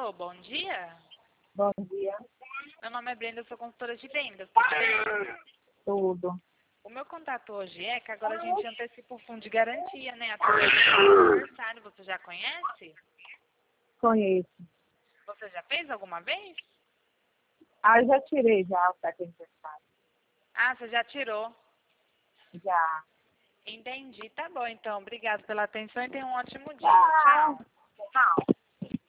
Alô, bom dia. Bom dia. Meu nome é Brenda, eu sou consultora de vendas. Tudo bem? Tudo. O meu contato hoje é que agora a gente antecipa o fundo de garantia, né? Até o aniversário. Você já conhece? Conheço. Você já fez alguma vez? Eu já tirei já o cartão aniversário. Ah, você já tirou. Já. Entendi. Tá bom, então. Obrigada pela atenção e tenha um ótimo dia. Tchau. Tchau. Tchau.